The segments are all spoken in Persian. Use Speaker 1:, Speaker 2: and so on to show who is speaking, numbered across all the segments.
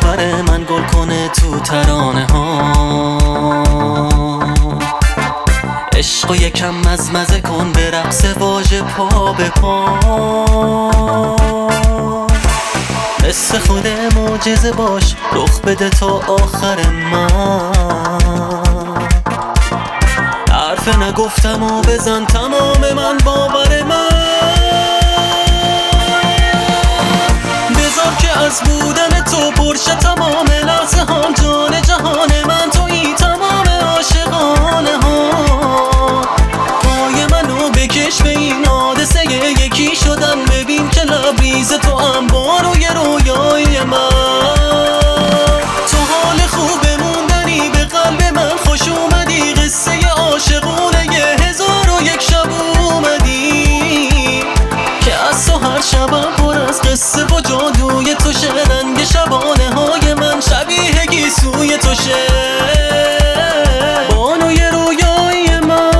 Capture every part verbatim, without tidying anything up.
Speaker 1: باور من گل کنه تو ترانه ها. عشقو یکم مزمزه کن به رقص واژه پا به پا. مثل خود معجزه باش رخ بده تا آخر من. حرف نگفتم و بزن تمام من باور من. بذار که از بودن تو پرشه تمام لحظه هم جان جهان من. تویی تمام عاشقانه ها. پای منو بکش به این حادثه یکی شدم. ببین که لبریز تو هم با روی رویای من. تو حال خوب موندنی به قلب من خوش اومدی. قصه عاشقونه یه هزار و یک شب اومدی که از تو هر شبم پر از قصه و جادوی تو شه. رنگ شبانه های من شبیه گیسوی تو شه. بانوی رویای من.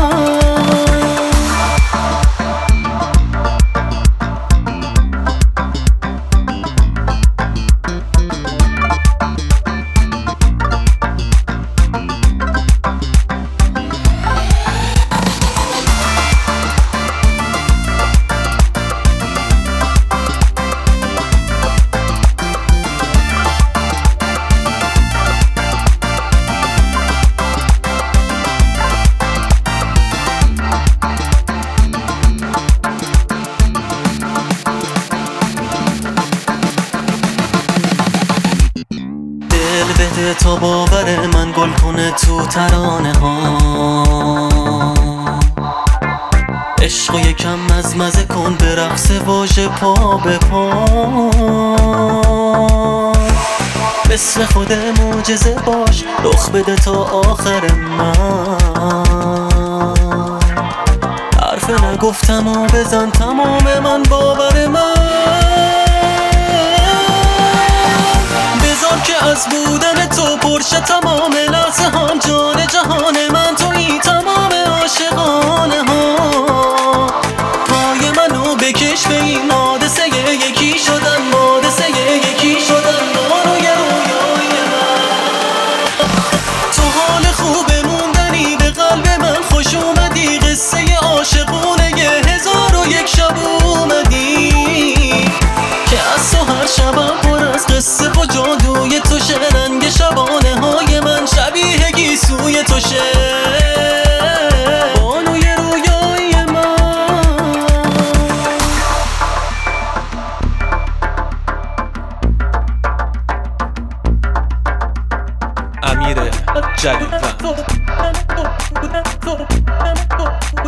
Speaker 1: بده تا باور من گل کنه تو ترانه ها. عشقو یکم مزمزه کن به رقص واژه پا به پا. مثل خود معجزه باش رخ بده تا آخر من. حرف نگفتم و بزن تمام من باور من. که از بودن تو پرشه تمام لحظه هم جان جهان من. تویی تمام عاشقانه ها. پای منو بکش به این حادثه یکی شدن. حادثه یکی شدن با روی رویای من. تو حال خوب موندنی به قلب من خوش اومدی. قصه عاشقونه یه هزار و یک شب اومدی که از تو هر شبم پر از قصه و جادوی تو شه. رنگ شبانه های من شبیه گیسوی تو شه. بانوی رویای من.
Speaker 2: امیر جلیلی.